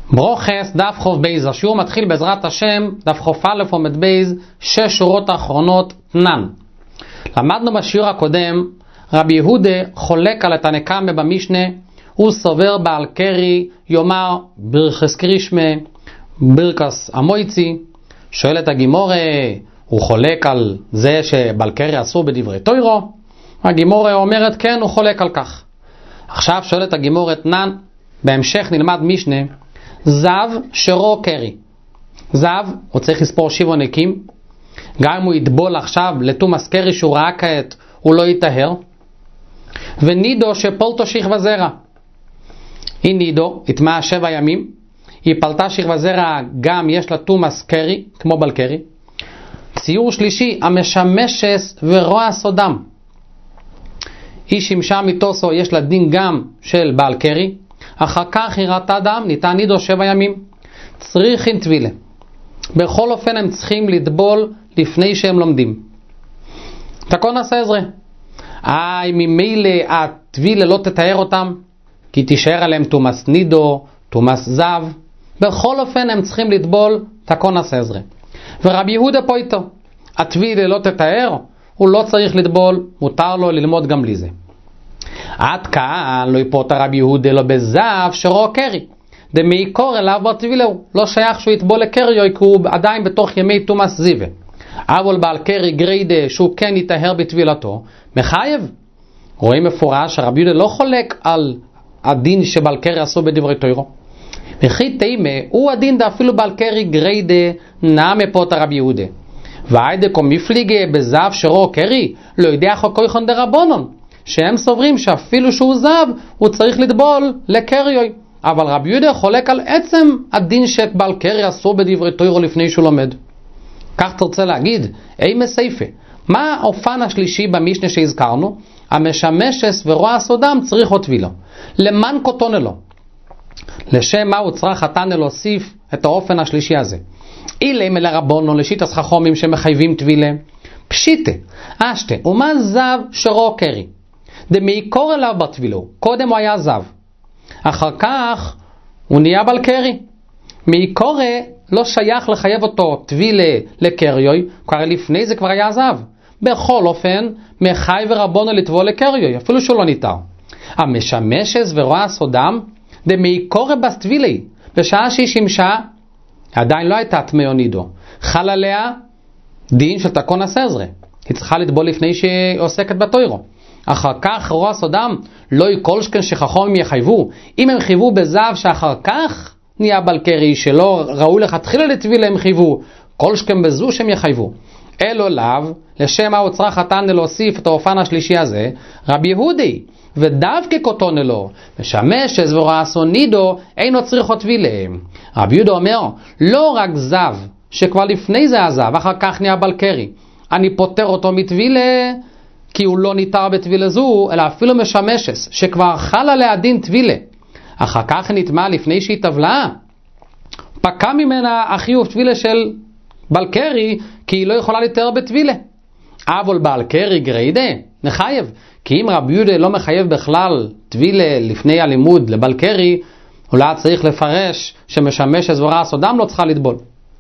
ברוכס דף חוב בייז, השיעור מתחיל בעזרת השם, דף חוב א' עומד בייז, 6 שורות האחרונות תנן. למדנו בשיעור הקודם, רבי יהודה חולק על התנא קמא במשנה, הוא סובר בעל קרי, יאמר ברכס קרישמה, ברכס המויצי. שואלת הגימורה, הוא חולק על זה שבעל קרי אסור בדברי תוירו? הגימורה אומרת כן, הוא חולק על כך. עכשיו שואלת הגימורה תנן, בהמשך נלמד משנה, זב שרו קרי. זב, הוא צריך לספור 7 נקים, גם אם הוא יטבול עכשיו לתומס קרי שהוא ראה כעת, הוא לא יטהר. ונידו שפולתו שכבה זרע. היא נידו, התמאה 7 ימים, היא פלטה שכבה זרע, גם יש לה תומס קרי, כמו בל קרי. ציור שלישי, המשמשס ורוע סודם. היא שימשה מתוסו, יש לה דין גם של בעל קרי, אחר כך היא ראתה דם, ניתן נידו 7 ימים. צריכים טבילה. בכל אופן הם צריכים לטבול לפני שהם לומדים. תקון עשרה. ממילא הטבילה לא תתאר אותם, כי תישאר עליהם תומס נידו, תומס זב. בכל אופן הם צריכים לטבול תקון עשרה. ורבי יהודה פה איתו. הטבילה לא תתאר, הוא לא צריך לטבול, מותר לו ללמוד גם בלי זה. עד כאן לא יפוט רבי יהודה לא בזב שרו קרי. דמי קור אליו בטבילהו. לא שייך שהוא יטבול לקריו, כי הוא עדיין בתוך ימי תומס זיווה. אבל בעל קרי גריידה שהוא כן יטהר בטבילתו, מחייב. רואים מפורש שרבי יהודה לא חולק על הדין שבעל קרי עשו בדברי תוירו. וכי תימה הוא הדין אפילו בעל קרי גריידה נעמה פוט רבי יהודה. והיידה קו מפליגה בזב שרו קרי לא יודע חוקוי חונדה רבונון. שהם סוברים שאפילו שהוא זב, הוא צריך לטבול לקריוי. אבל רבי יהודה חולק על עצם הדין שבעל קרי אסור בדברי תוירו לפני שהוא לומד. כך תרצה להגיד, אי מסייפה. מה האופן השלישי במשנה שהזכרנו? המשמשס ורוע סודם צריך טבילה. למען קוטונה לו. לשם מה הוא צריך התנא להוסיף את האופן השלישי הזה? אילם אל הרבונו לשיטת חכמים שמחייבים טבילה. פשיטה, אשתה, ומה זב שרו קרי? דמי קור אליו בטבילו, קודם הוא היה זב. אחר כך הוא נהיה בל קרי. מי קורא לא שייך לחייב אותו טבילה לקריוי, כבר לפני זה כבר היה זב. בכל אופן, מחי ורבונו לטבול לקריוי, אפילו שהוא לא ניתר. המשמשס ורוע סודם, דמי קורא בסטבילי, בשעה שהיא שימשה, עדיין לא הייתה טמאו נידו. חל עליה דין של תקון עשרה. היא צריכה לטבול לפני שהיא עוסקת בתוירו. אחר כך רוע סודם לא יכל שכן שחכמים יחייבו. אם הם חייבו בזב שאחר כך נהיה בל קרי שלא ראו לך תחילה לטבילה הם חייבו, כל שכן בזו שהם יחייבו. אלו לאו, לשם הוא צריך התנא להוסיף את האופן השלישי הזה, רבי יהודי, ודווקא קוטון אלו, משמשס ורוע סונידו, אינו צריך טבילה. רבי יהודה אומר, לא רק זב, שכבר לפני זה הזב, אחר כך נהיה בל קרי, אני פותר אותו מטבילה, כי הוא לא ניתר בטבילה זו, אלא אפילו משמשס, שכבר חל עליה דין טבילה. אחר כך נטמע לפני שהיא טבלה. פקע ממנה החיוב טבילה של בל קרי, כי היא לא יכולה להתאר בטבילה. אבל בעל קרי גריידה, נחייב. כי אם רבי יהודה לא מחייב בכלל טבילה לפני הלימוד לבל קרי, אולי צריך לפרש שמשמשס ורוע סודם לא צריכה לטבול.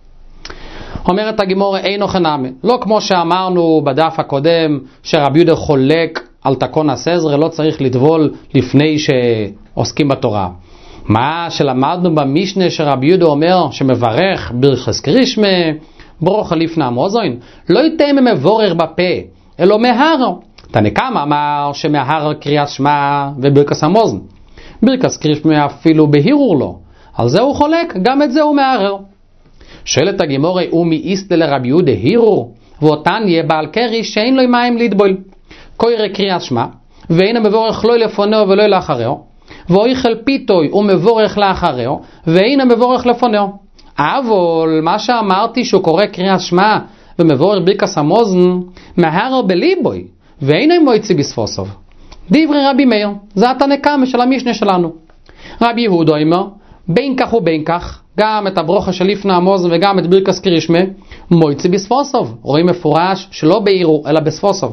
אומרת הגימורה אינו חנמי, לא כמו שאמרנו בדף הקודם שרבי יהודה חולק על תקון עשרה, לא צריך לטבול לפני שעוסקים בתורה. מה שלמדנו במשנה שרבי יהודה אומר שמברך ברכס קרישמה, ברוכה לפני המוזוין, לא ייתן מבורך בפה, אלא מהר. תנא קמא אמר שמהר קריאת שמע וברכס המוזן. ברכס קרישמה אפילו בהירור לו, על זה הוא חולק, גם את זה הוא מהרר. שואלת הגימורה, ומאיסתא לרבי יהודה הירור, ואותן יהיה בעל קרי שאין לו מים לטבול. קורא קריאת שמע, ואין המבורך לא לפונהו ולא לאחריו, ואויכל פיתוי ומבורך לאחריו, ואין המבורך לפונהו. אבל מה שאמרתי שהוא קורא קריאת שמע ומבורך ברכס המוזן, מהר בליבוי, ואין המויצי בספוסוב. דברי רבי מאיר, זה התנא קמא של המשנה שלנו. רבי יהודה אומר, בין כך ובין כך, גם את הברוכה של לפני המוזן וגם את ברכס קרישמה, מויצי בספוסוב. רואים מפורש שלא בעירו, אלא בספוסוב.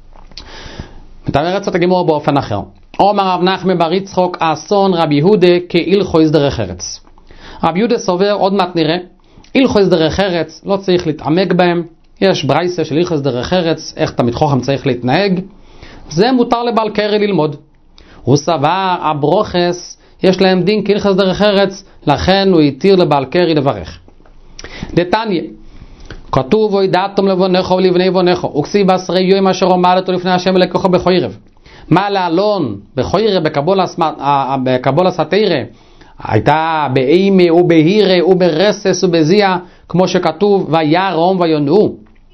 מתארת את הגימור באופן אחר. אומר רב נחמן בר יצחוק, האסון רבי יהודה כהלכו דרך ארץ. רבי יהודה סובר, עוד מעט נראה, הלכות דרך ארץ, לא צריך להתעמק בהם, יש ברייסה של הלכות דרך ארץ, איך תלמיד חכם צריך להתנהג, זה מותר לבעל קרי ללמוד. הוא סבר, הברוכס, יש להם דין כהלכות דרך ארץ, לכן הוא התיר לבעל קרי לברך. דתניא, כתוב וידעתם לבונך ולבני בונך, וכסיב בעשרי יום אשר עמדתו לפני השם אלוקיך בחורב. מה לאלון בחורב בקבולת התורה הייתה באימה ובהירה וברסס ובזיע, כמו שכתוב וירום וינועו.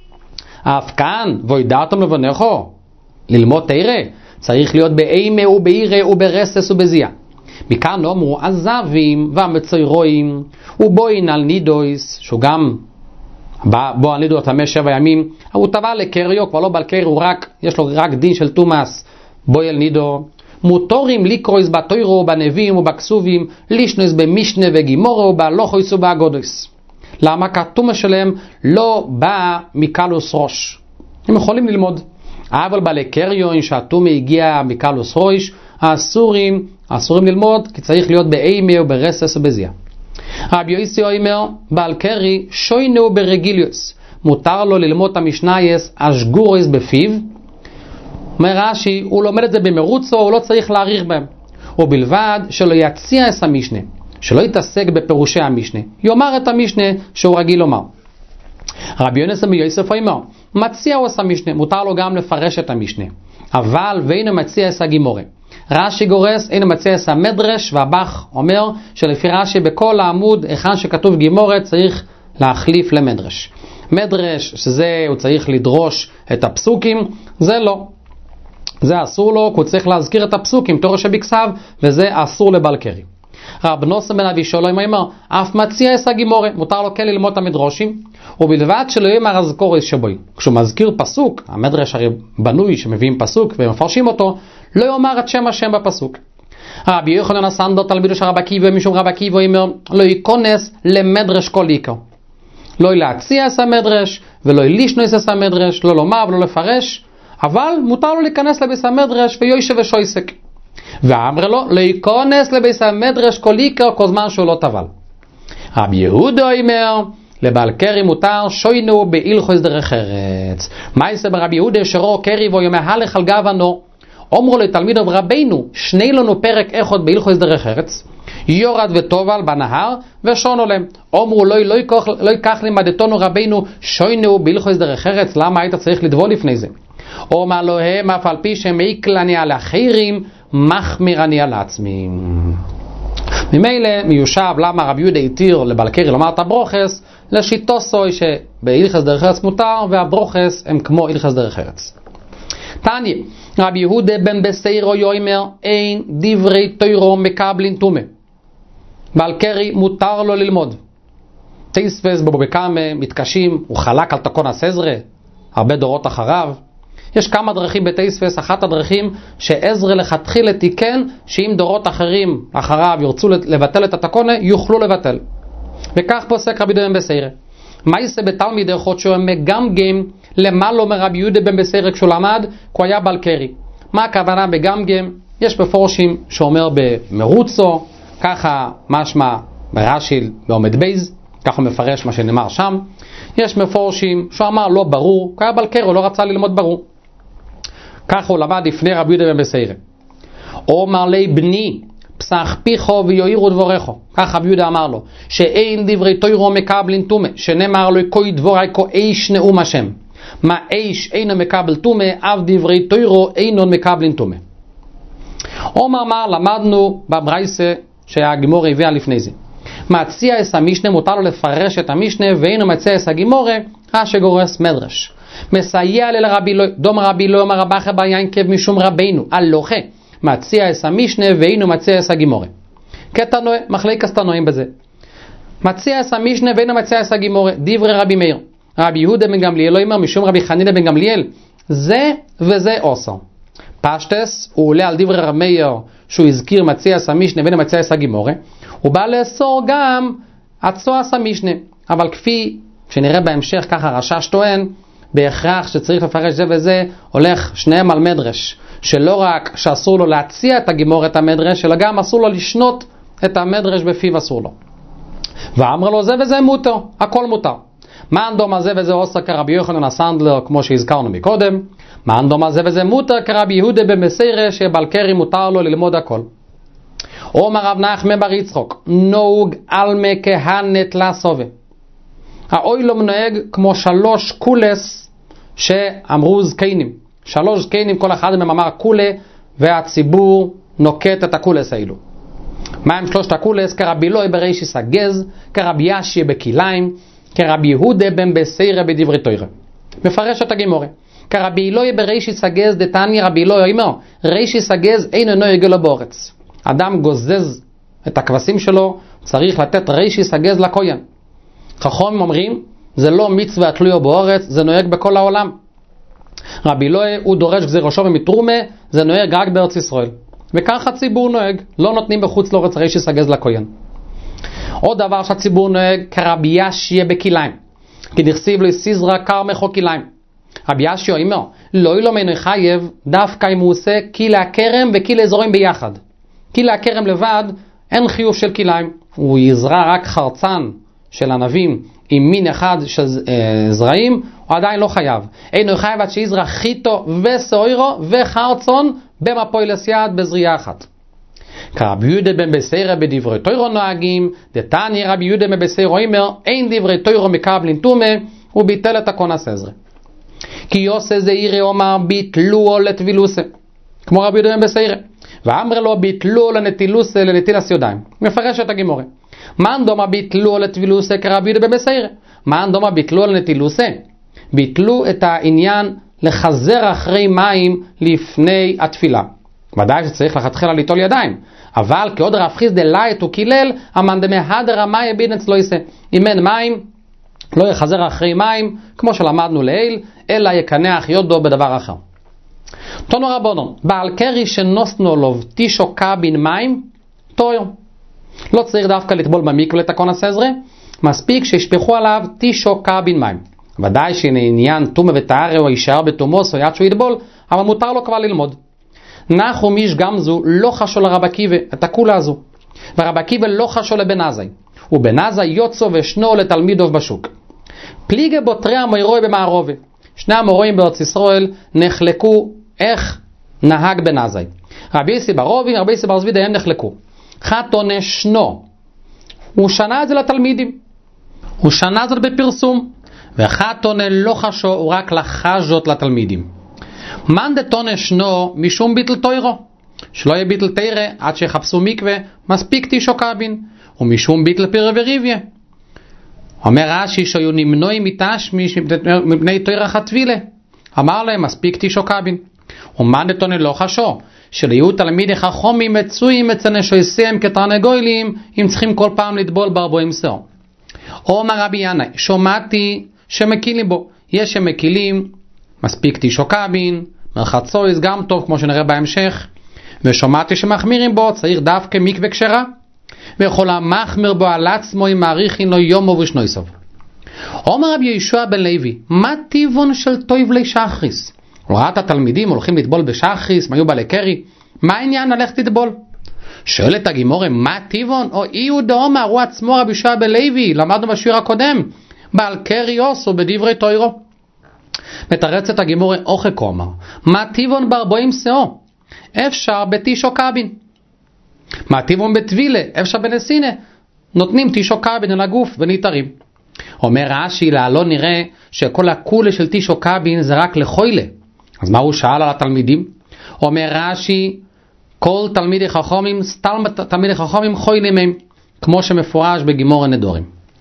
אף כאן וידעתם לבונך ללמוד תורה צריך להיות באימה ובהירה וברסס ובזיע. מכאן אמרו הזבים והמצוירואים ובוין על נידויס, שהוא גם בו על נידו תמה 7 ימים, הוא טבע לקריו, כבר לא בעל קרי, יש לו רק דין של תומאס, בוי על נידו. מותורים לקרויס בתוירו ובנביאים ובכסובים, לישנויס במשנה וגימורו ובהלוכויס ובאגודויס. למה? כי התומאס שלהם לא בא מקלוס ראש. הם יכולים ללמוד. אבל בעלי קריון שהתומא הגיע מקלוס ראש, האסורים ללמוד, כי צריך להיות באימה וברסס ובזיע. רבי יוסי אומר, בעל קרי שוינו ברגיליוס, מותר לו ללמוד את המשנייס השגוריס בפיו. אומר רש"י, הוא לומד את זה במרוצו, הוא לא צריך להאריך בהם, ובלבד שלא יציע את המשנה, שלא יתעסק בפירושי המשנה, יאמר את המשנה שהוא רגיל לומר. רבי יונסם יוסף אומר, מציע הוא את המשנה, מותר לו גם לפרש את המשנה, אבל ואינו מציע את הגימורה. רש"י גורס, אינו מציע את המדרש, והבח אומר שלפי רש"י בכל העמוד, היכן שכתוב גימורה, צריך להחליף למדרש. מדרש, שזה הוא צריך לדרוש את הפסוקים, זה לא. זה אסור לו, כי הוא צריך להזכיר את הפסוקים, תורה שבכסף, וזה אסור לבעל קרי. רב נוסם בן אבי שולום אומר, אף מציע את הגימורה, מותר לו כן ללמוד את המדרושים, ובלבד שלא יהיה מהרזכורס שבוי. כשהוא מזכיר פסוק, המדרש הרי בנוי שמביאים פסוק ומפרשים אותו, לא יאמר את שם השם בפסוק. רבי יוחנן הסנדור תלמידו של רבי עקיבא, משום רבי עקיבא אומר, לא ייכנס למדרש כל עיקר. לא להציע את המדרש, ולא לישנוס את המדרש, לא לומר ולא לפרש, אבל מותר לו להיכנס לביס המדרש ויושב ושויסק. ואמר לו, לא ייכנס לביס המדרש כל עיקר, כל זמן שהוא לא טבל. רבי יהודה אומר, לבעל קרי מותר שוינו בהלכות דרך ארץ. מה יעשה ברבי יהודה שרו קרי ויאמר הלך על גבנו? אמרו לתלמידו רבינו, שני לנו פרק אחד בהלכות דרך ארץ, יורד וטובל בנהר ושונו להם. אמרו לא ייקח לימדתנו רבינו שוינו בהלכות דרך ארץ, למה היית צריך לדבול לפני זה? אומר לו הם אף על פי שמעיק אני על אחרים, מחמיר אני על עצמי. ממילא מיושב למה רבי יהודה התיר לבעל קרי לומר את הברוכס, לשיטו סוי שבהלכות דרך ארץ מותר, והברוכס הם כמו הלכות דרך ארץ. תניא, רבי יהודה בן בסיירו יאמר, אין דברי תורה מקבלין טומאה. בעל קרי מותר לו ללמוד. תייספס בבבא קמא מתקשים, הוא חלק על תקון עזרא, הרבה דורות אחריו. יש כמה דרכים בתייספס, אחת הדרכים שעזרא לכתחילה תיקן, שאם דורות אחרים אחריו ירצו לבטל את התקון, יוכלו לבטל. וכך פוסק רבי יהודה בן בסיירו. מה יעשה בתלמיד אחד שהוא מגמגם למעלה מרבי יהודה בן בסיירו כשהוא למד, כי הוא היה בעל קרי. מה הכוונה בגמגם? יש מפורשים שאומר במרוצו, ככה משמע ברש"י בעומד בייז, ככה מפרש מה שנאמר שם. יש מפורשים שהוא אמר לא ברור, כי היה בעל קרי, הוא לא רצה ללמוד ברור. ככה הוא למד לפני רבי יהודה בן בסיירו. אומר לי בני, פסח פיחו ויועירו דבורךו. כך רבי יהודה אמר לו, שאין דברי תורה מקבלין טומאה, שנאמר לו כל דבורי כה איש נאום השם. מה איש אינו מקבל טומאה, אף דברי תורה אינו מקבלין טומאה. אומר מה למדנו בברייסה שהגימורה הביאה לפני זה. מציע את המשנה, מותר לו לפרש את המשנה, ואינו מציע את הגימורה, שגורס מדרש. מסייע לרבי לא, דום רבי לא אמר רבך בר ינקב משום רבינו, הלוכה. מציע את המשנה ואינו מציע את הגימורה. כתנועה, מחלקת תנועים בזה. מציע את המשנה ואינו מציע את הגימורה, דברי רבי מאיר. רבי יהודה בן גמליאל לא אומר משום רבי חנינא בן גמליאל, זה וזה עושה. פשטס, הוא עולה על דברי רבי מאיר שהוא הזכיר מציע את המשנה ואינו מציע את הגימורה, הוא בא לאסור גם עצוע את המשנה. אבל כפי שנראה בהמשך ככה רשש טוען, בהכרח שצריך לפרש זה וזה, הולך שניהם על מדרש, שלא רק שאסור לו להציע את הגימור את המדרש, אלא גם אסור לו לשנות את המדרש בפיו, אסור לו. ואמר לו זה וזה מותר, הכל מותר. מה אנדום הזה וזה עושה כרבי יוחנן הסנדלר, כמו שהזכרנו מקודם? מה אנדום הזה וזה מותר כרבי יהודה במסיירה, שבלקרי מותר לו ללמוד הכל. אומר רב נחמן בר יצחוק, נוג אלמה כהנת לסובה. האוילום נוהג כמו 3 קולס שאמרו זקנים. 3 זקנים, כל אחד מהם אמר קולה, והציבור נוקט את הקולס האלו. מה הם 3 הקולס? כרבי אלוהי ברישיס הגז, כרבי ישי בכיליים, כרבי יהודה בן בסיירה בדברי תורה. מפרש את הגימורה. כרבי אלוהי ברישיס הגז דתני רבי אלוהי אומר, רישיס הגז אינו נוהג לו באורץ. אדם גוזז את הכבשים שלו, צריך לתת רישיס הגז לכהן. חכמים אומרים, זה לא מצווה תלויה באורץ, זה נוהג בכל העולם. רבי אלוהי הוא דורש גזירושו ומתרומה, זה נוהג רק בארץ ישראל. וכך הציבור נוהג, לא נותנים בחוץ לארץ רישיס הגז לכהן. עוד דבר שהציבור נוהג, כרבי ישיה בכיליים. כי נכסיב לו סיזרה קרמחו כיליים. רבי ישיה אומר, לא ילומנו חייב, דווקא אם הוא עושה קילה הכרם וקילה אזורים ביחד. קילה הכרם לבד, אין חיוב של כיליים. הוא יזרע רק חרצן של ענבים עם מין אחד של זרעים, הוא עדיין לא חייב. אינו חייב עד שיזרע חיטו וסוירו וחרצון במפוילס יד בזריעה אחת. כרבי יהודה בן בסיירה בדברי תורה נוהגים, דתני רבי יהודה בן בסיירה אומר, אין דברי תורה מקבלין תומה, הוא ביטל את הכונס עזרה. כי יוסי זעירי אומר, ביטלו לטבילוסה, כמו רבי יהודה בן בסיירה. ואמר לו, ביטלו לנטילוסה לנטילס ידיים. מפרש את הגימורה. מה דומה ביטלו לטבילוסה כרבי יהודה בן בסיירה? מה דומה ביטלו לנטילוסה? ביטלו את העניין לחזר אחרי מים לפני התפילה. ודאי שצריך לכתחילה ליטול ידיים, אבל כעוד רב חיסדא לית וקילל, אמן דמהדר המאי בידן אצלו יעשה. אם אין מים, לא יחזר אחרי מים, כמו שלמדנו לעיל, אלא יקנח יודו בדבר אחר. תנו רבונון, בעל קרי שנוסנו לו תישו קבין מים, טויר. לא צריך דווקא לטבול במקווה לתקון הסזרה, מספיק שישפכו עליו תישו קבין מים. ודאי שעניין תומה וטהרה או יישאר בתומוס או יד שהוא יטבול, אבל מותר לו כבר ללמוד. נחו מיש גם זו לא חשו לרב עקיבא את הכולה הזו, ורב עקיבא לא חשו לבן עזאי, ובן עזאי יוצא ושנו לתלמידוב בשוק. פליגה בוטרי המוירוי במערובה, 2 המורואים בארץ ישראל נחלקו איך נהג בן עזאי. רבי יוסי בר רובי ורבי יוסי בר זבידה הם נחלקו. חתונה שנו, הוא שנה את זה לתלמידים, הוא שנה זאת בפרסום, וחתונה לא חשו, הוא רק לחזות לתלמידים. מן דתונה שנו משום ביטל תוירו, שלא יהיה ביטל תירה עד שיחפשו מקווה, מספיק תישו קבין, ומשום ביטל פירה וריביה. אומר רש"י שהיו נמנועים מתשמיש מפני תוירה חתבילה, אמר להם מספיק תישו קבין. ומן דתונה לא חשו, שליהיו תלמידי חכמים מצויים אצל נשויסיהם כתרנגולים, אם צריכים כל פעם לטבול ב40 שאור. אומר רבי ינאי, שומעתי שמקילים בו, יש שמקילים, מספיק תישו קבין, מרחצויס גם טוב כמו שנראה בהמשך, ושומעתי שמחמירים בו, צריך דווקא מקווה כשרה, ויכול המחמיר בו על עצמו אם מעריכין לו יומו ושנויסוב. אומר רבי יהושע בן לוי, מה טיבון של טויב לי שחריס? הוא ראה את התלמידים הולכים לטבול בשחריס, מה היו בעלי קרי? מה העניין ללכת לטבול? שואלת הגימורה, מה טיבון? או יהודה אומר, הוא עצמו רבי יהושע בן לוי, למדנו בשיעור הקודם, בעל קרי אוסו בדברי תוירו. מתרצת הגימורה אוכק אומר, מה טיבון ב40 שאור? אפשר בתישו קבין. מה טיבון בטבילה? אפשר בנסינה. נותנים תישו קבין על הגוף ונתרים. אומר רש"י, לא נראה שכל הכולה של תישו קבין זה רק לחוילה. אז מה הוא שאל על התלמידים? אומר רש"י, כל תלמידי חכמים, סתם תלמידי חכמים חוילים הם, כמו שמפורש בגימור הנדורים.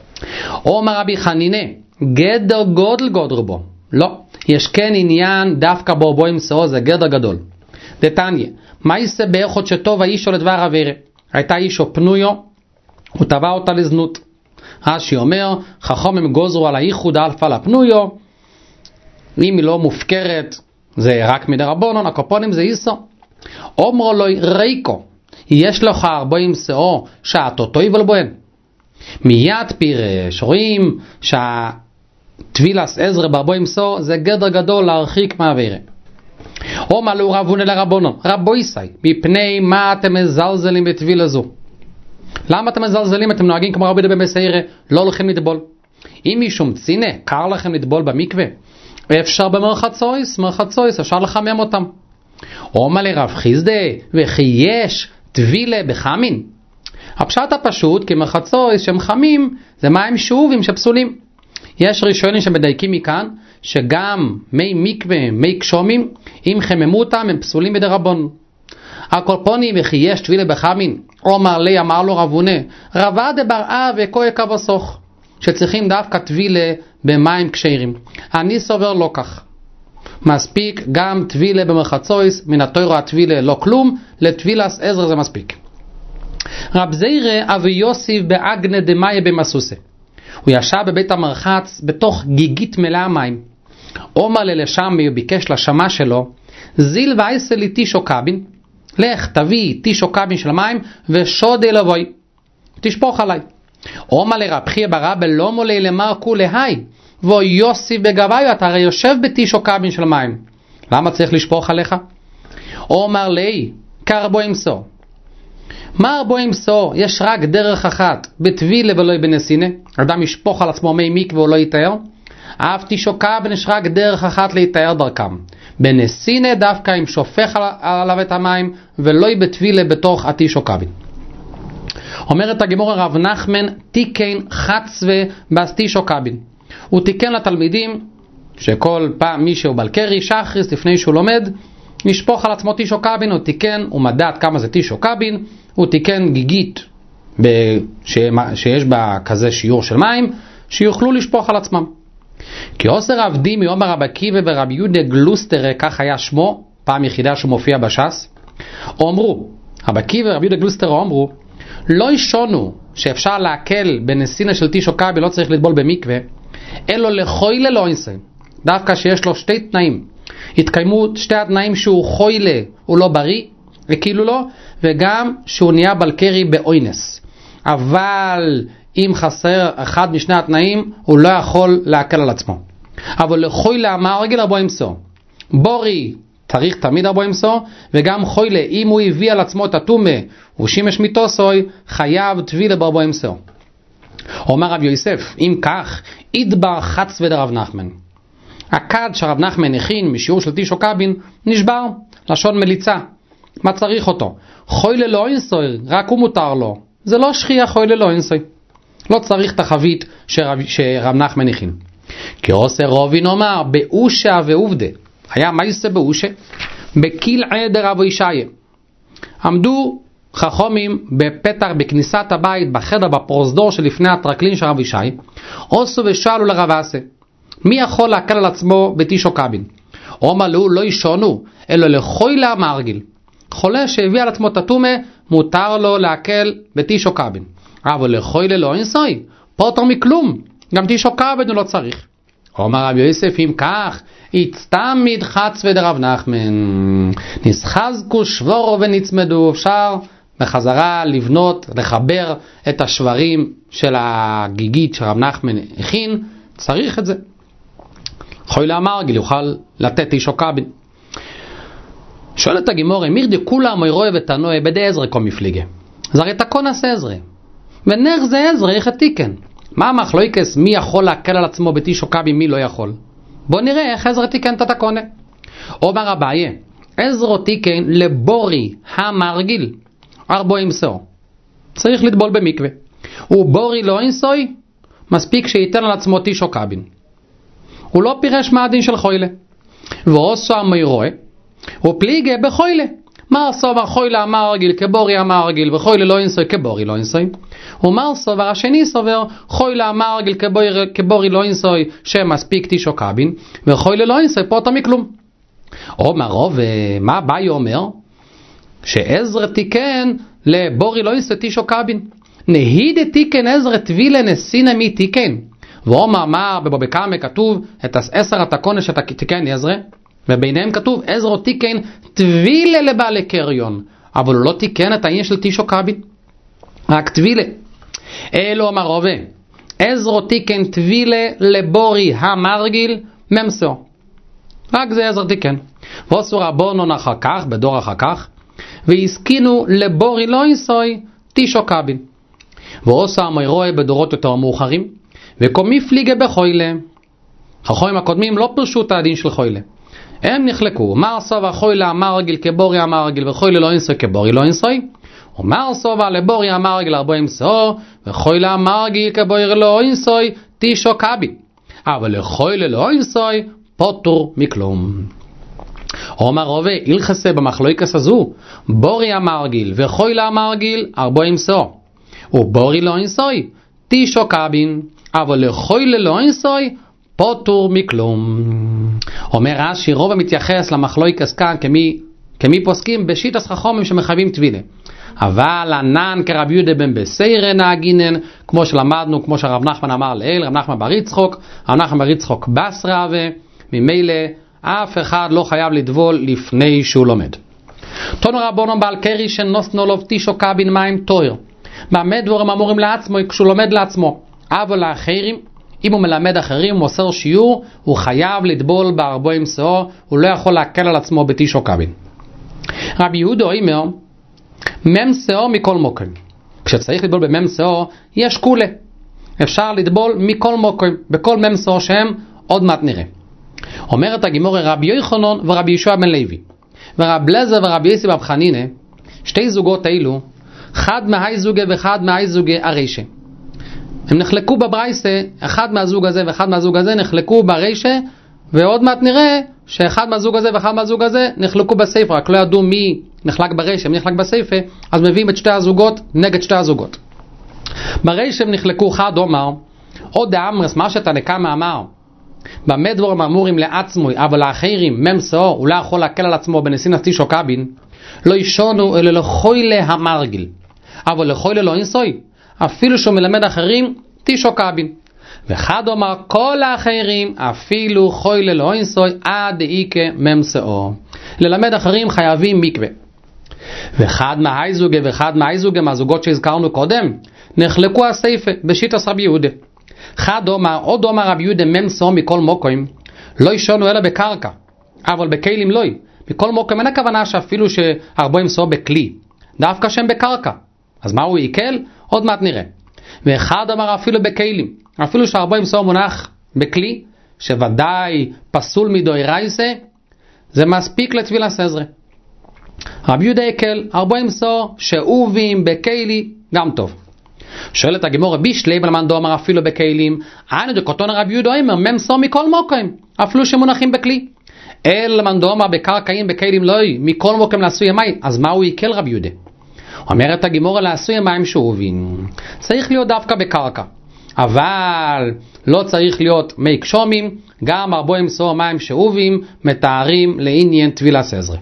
אומר רבי חנינה, גדר גודל גודל בו. לא, יש כן עניין דווקא בארבעים שאור, זה גדר גדול. דתניא, מה יעשה באחד שטוב האישו לדבר עבירה? הייתה אישו פנויו, הוא טבע אותה לזנות. רש"י אומר, חכמים גוזרו על האיחוד אלפא לפנויו, אם היא לא מופקרת, זה רק מדרבנן, הקופונים זה איסו. אומרו לו ריקו, יש לך 40 שאור שעתו טויבל בוהן. מיד פירש, רואים שהטבילס עזרא ב40 שאור זה גדר גדול להרחיק מהעבירה. אומר לו רבונה לרבנן, רבו ישי, מפני מה אתם מזלזלים בטבילה זו? למה אתם מזלזלים? אתם נוהגים כמו רבי דבי בסעירה, לא הולכים לטבול. אם משום צינה, קר לכם לטבול במקווה, אפשר במרחצויס, אפשר לחמם אותם. אומר לרב חיסדה, וכי יש טבילה בחמין. הפשט הפשוט, כי מרחצויס שהם חמים, זה מים שאובים שפסולים. יש ראשונים שמדייקים מכאן, שגם מי מקווה, מי קשומים, אם חממו אותם, הם פסולים בדרבון. הקורפוני, וכי יש טבילה בחמין, אומר לי, אמר לו רבונה, רבה דבראה וכוי כבסוך, שצריכים דווקא טבילה במים קשרים. אני סובר לא כך. מספיק גם טבילה במרחצויס, מן התורה טבילה לא כלום, לטבילס עזר זה מספיק. רב זירא אבי יוסיף באגנה דמאיה במסוסה. הוא ישב בבית המרחץ בתוך גיגית מלאה מים. אומר ללשם וביקש לשמה שלו, זיל וייסה לי טישו קבין, לך תביא טישו קבין של המים ושוד אלווי, תשפוך עליי. אומר לרב חייא ברבא לא מולי למר כולי היי, ויוסיף בגביו, אתה הרי יושב בטישו קבין של מים, למה צריך לשפוך עליך? אומר לי, קר בו ימסור. מר בו ימסור, יש רק דרך אחת, בטבילה ולא בנסינה, אדם ישפוך על עצמו מי מקווה ולא יתאר, אף טישו קבין יש רק דרך אחת להתאר דרכם, בנסינה דווקא אם שופך עליו את המים, ולא בטבילה בתוך הטישו קבין. אומרת הגמרא רב נחמן, תיקן חצווה בסטישו קבין. הוא תיקן לתלמידים שכל פעם מי שהוא בלקרי שחריס לפני שהוא לומד ישפוך על עצמו טישו קבין. הוא תיקן, הוא מדד כמה זה טישו קבין, הוא תיקן גיגית שיש בה כזה שיעור של מים שיוכלו לשפוך על עצמם. כי עושה רב דימי אומר רב עקיבא ורב יהודה גלוסטר, כך היה שמו, פעם יחידה שהוא מופיע בש"ס, אמרו, רב עקיבא ורב יהודה גלוסטר אמרו, לא ישונו שאפשר להקל בנסינה של טישו קבין, לא צריך לטבול במקווה, אלו לחוילה לא אינסה, דווקא שיש לו שתי תנאים, התקיימו שתי התנאים שהוא חוילה, הוא לא בריא, וכאילו לא, וגם שהוא נהיה בלקרי באוינס. אבל אם חסר אחד משני התנאים, הוא לא יכול להקל על עצמו. אבל לחוילה אמר רגיל רבו ימסור. בורי צריך תמיד רבו ימסור, וגם חוילה, אם הוא הביא על עצמו את התומה, הוא שימש מיתוסוי, חייב טבילה ברבו ימסור. אומר רב יוסף, אם כך, ידבר חץ ודרב נחמן. הכד שרב נחמן הכין משיעור של טישו קבין, נשבר, לשון מליצה. מה צריך אותו? חוילה לא אינסוי, רק הוא מותר לו. זה לא שחייה חוילה לא אינסוי. לא צריך את החבית שרב נחמן הכין. כי עושה רובין אומר, באושה ועובדה. היה מייסה באושה, בקיל עדר אבו ישעיה. עמדו חכמים בפתח בכניסת הבית, בחדר בפרוזדור שלפני הטרקלין של רב ישעיה, עשו ושאלו לרב אסה, מי יכול להקל על עצמו בטישו קבין? אומר לו, לא ישונו, אלא לחוילה מרגיל. חולה שהביא על עצמו תתומה, מותר לו להקל בטישו קבין. אבל לחוילה לא אינסוי, פוטר מכלום, גם טישו קבין הוא לא צריך. אומר רב יוסף, אם כך, יצתמיד חץ ודרב נחמן, נסחזקו שבורו ונצמדו, אפשר בחזרה לבנות, לחבר את השברים של הגיגית שרב נחמן הכין, צריך את זה. חוילה מרגיל יוכל לתת טישו קבין. שואלת הגמורה, מיר דכולה מוירוה ותנועה בדי עזרה כל מפליגה. זה הרי תקונס עזרה. ונך זה עזרה, איך התיקן? מה המחלוקס מי יכול להקל על עצמו בטישו קבין, מי לא יכול? בוא נראה איך עזרה תיקן את התקונה. אומר אביי, עזרה תיקן לבורי המרגיל, ארבו ימסור. צריך לטבול במקווה. ובורי לא אינסוי, מספיק שייתן על עצמו טישו קבין. הוא לא פירש מה הדין של חוילה. ועושו המוירוה, הוא פליגה בחוילה. מה סובר חוילה אמר רגיל כבורי אמר רגיל, וחוילה לא אינסוי כבורי לא אינסוי. ומר סובר השני סובר חוילה אמר רגיל כבורי לא אינסוי, שמספיק טישו קבין, וחוילה לא אינסוי פוטר מכלום. אומר רוב, מה באי אומר? שעזרא תיקן לבורי לא אינסוי טישו קבין. נהיד תיקן עזרא טבילה נסינה מי תיקן. ואומר מה בבבקמה כתוב את 10 התקונה שתיקן עזרא, וביניהם כתוב עזרא תיקן טבילה לבעלי קריון, אבל הוא לא תיקן את העניין של טישו קבין, רק טבילה. אלו אמר רוב, עזרא תיקן טבילה לבורי המרגיל ממסור, רק זה עזרא תיקן. ועשו רבונון אחר כך, בדור אחר כך, והסכינו לבורי לא אינסוי טישו קבין. ועושה המוירואה בדורות יותר מאוחרים, וקומי פליגה בחוילה. החויים הקודמים לא פרשו את הדין של חוילה. הם נחלקו, מר סובה חוילה אמר רגיל כבורי אמר רגיל, וחוילה לא אינסוי כבורי לא אינסוי, ומר סובה לבורי אמר רגיל 40 שאור, וחוילה אמר רגיל כבורי לא אינסוי, תישו קבין. אבל לחוילה לא אינסוי, פוטור מכלום. אומר רובה, הלכסה במחלוקת הזו, בורי אמר רגיל, וחוילה אמר רגיל 40 שאור, ובורי לא אינסוי, תישו קבין. אבל לחוילה לא אינסוי, פוטור מכלום. אומר רש"י, רוב מתייחס למחלוקת כאן כמי פוסקים בשיטת חכמים שמחייבים טבילה. אבל ענן כרבי יהודה בן בסיירא נהגינן, כמו שלמדנו, כמו שהרב נחמן אמר לאל, רב נחמן בר יצחוק, רב נחמן בר יצחוק בסרה, וממילא אף אחד לא חייב לדבול לפני שהוא לומד. תנו רבונם בעל קרי שנוסנו לו תישו קבין מים תויר. במה דבורים אמורים לעצמו כשהוא לומד לעצמו? אבל לאחרים, אם הוא מלמד אחרים, הוא עושה שיעור, הוא חייב לדבול ב40 שאור, הוא לא יכול להקל על עצמו בתישו קבין. רבי יהודה אומר, מם שאור מכל מוקם. כשצריך לדבול במם שאור, יש כולה. אפשר לדבול מכל מוקם, בכל מם שאור שהם עוד מעט נראה. אומרת הגמרא, רבי יוחנן ורבי יהושע בן לוי, ורב לזר ורבי יוסי בר חנינא, שתי זוגות האלו, אחד מהי זוגה ואחד מהי זוגה הרשע. הם נחלקו בברייסה, אחד מהזוג הזה ואחד מהזוג הזה נחלקו ברשע, ועוד מעט נראה שאחד מהזוג הזה ואחד מהזוג הזה נחלקו בספר, רק לא ידעו מי נחלק ברשע, מי נחלק בספר, אז מביאים את שתי הזוגות נגד שתי הזוגות. ברשע הם נחלקו אחד אומר, עוד האמרס, מה שאתה נקמה אמר, במה דבורים אמורים לעצמוי, אבל לאחרים, מם שאור, הוא לא יכול להקל על עצמו בנסין תישו קבין, לא ישונו אלא לחוילה המרגיל, אבל לחוילה לא אינסוי, אפילו שהוא מלמד אחרים, תישו קבין. ואחד אומר, כל האחרים, אפילו חוילה לא אינסוי, עד איקה מם שאור. ללמד אחרים חייבים מקווה. ואחד מהאיזוגה ואחד מהאיזוגה, מהזוגות שהזכרנו קודם, נחלקו הסייפה בשיטת רבי יהודה. אחד אומר, עוד אומר רבי יהודה מם שאור מכל מוקוים, לא ישונו אלא בקרקע, אבל בכלים לא. מכל מוקוים אין הכוונה שאפילו ש40 שאור בכלי, דווקא שהם בקרקע. אז מה הוא יקל? עוד מעט נראה. ואחד אמר אפילו בכלים, אפילו ש40 שאור מונח בכלי, שוודאי פסול מדאורייתא, זה מספיק לטבילה סזרא. רבי יהודה יקל, 40 שאור שאובים בכלי, גם טוב. שואלת הגמרא, בישלי בלמאן דאמר אפילו בכלים, אנו דקותון רבי יהודה אומר, מם שאור מכל מוקם, אפילו שמונחים בכלי. אל למאן דאמר בקרקעים בכלים לא, מכל מוקם לעשוי מים, אז מה הוא יקל רבי יהודה? אומרת הגמרא, לעשוי מים שאובים צריך להיות דווקא בקרקע, אבל לא צריך להיות מי קשומים, גם 40 שאור מים שאובים מתארים לעניין טבילה סזרא.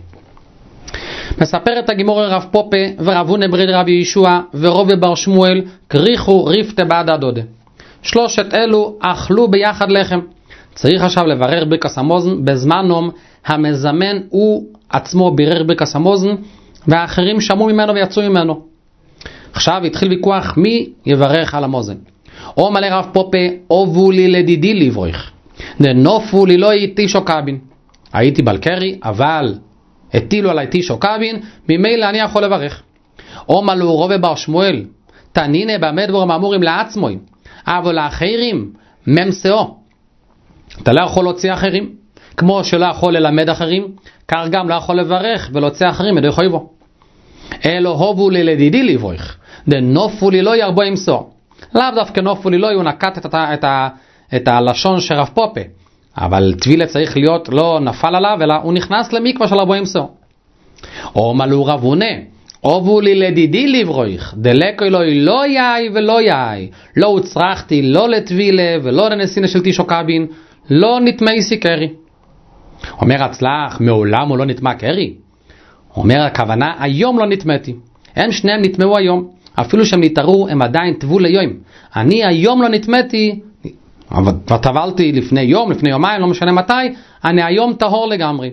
מספרת הגמרא, רב פופה ורב הונא ברד רבי ישוע ורובה בר שמואל קריחו ריפתה בעד הדודה. שלושת אלו אכלו ביחד לחם. צריך עכשיו לברר ברכת המזון בזמנם המזמן הוא עצמו בירר ברכת המזון, והאחרים שמעו ממנו ויצאו ממנו. עכשיו התחיל ויכוח מי יברך על המזון. או מלא רב פופה, אובו לי לדידי לברך, דנופו לי לא תישו קבין. הייתי בלקרי, אבל הטילו עלי תישו קבין, ממילא אני יכול לברך. או מלא רובה בר שמואל, תנינה במה דבורים אמורים לעצמוי, אבל לאחרים מם שאור. אתה לא יכול להוציא אחרים, כמו שלא יכול ללמד אחרים, כך גם לא יכול לברך ולהוציא אחרים ידי חויבו. אלו הובו לי לדידי לברך, דנופו לי לא 40 שאור. לאו דווקא נופו לי לא, הוא נקט את הלשון של רב פופה, אבל טבילה צריך להיות לא נפל עליו, אלא הוא נכנס למקווה של 40 שאור. או מלאו רב הונא, הובו לי לדידי לברך, דלקו אלוהי לא יאי ולא יאי, לא הוצרכתי לא לטבילה ולא לנסינה של תישו קבין, לא נטמאי סיקרי. אומר הצלח, מעולם הוא לא נטמא קרי. אומר הכוונה, היום לא נטמאתי. הם שניהם נטמאו היום, אפילו שהם נתארו, הם עדיין טבול ליום. אני היום לא נטמאתי, אבל טבלתי לפני יום, לפני יומיים, לא משנה מתי, אני היום טהור לגמרי.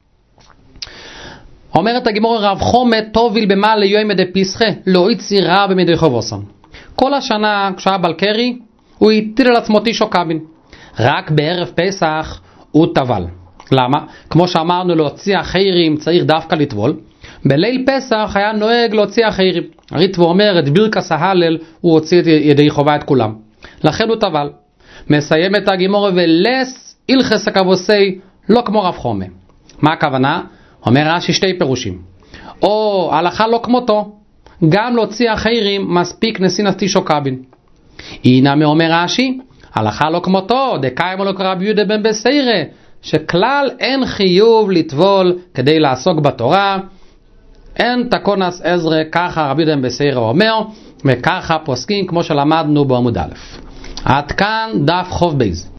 אומרת הגמרא, רב חומא תוביל במה ליום מדי פסחה, לא יצירה במדי חובוסון. כל השנה כשהיה בלקרי, הוא הטיל על עצמו תישו קבין. רק בערב פסח הוא טבל. למה? כמו שאמרנו, להוציא אחרים צריך דווקא לטבול, בליל פסח היה נוהג להוציא החיירים. הריטב"א אומר, את ברכת ההלל הוא הוציא את ידי חובה את כולם. לכן הוא טבל. מסיים את הגימור ולס הלכס הכבוסי, לא כמו רב חומה. מה הכוונה? אומר רש"י שתי פירושים. או הלכה לא כמותו, גם להוציא החיירים מספיק נסינס תישו קבין. הנה אומר רש"י, הלכה לא כמותו, דקיימו לו כרבי יהודה בן בסיירה, שכלל אין חיוב לטבול כדי לעסוק בתורה, אין תקונס עזרא, ככה רבי יהודה בן בסיירה אומר, וככה פוסקים כמו שלמדנו בעמוד א'. עד כאן דף חוב בייז.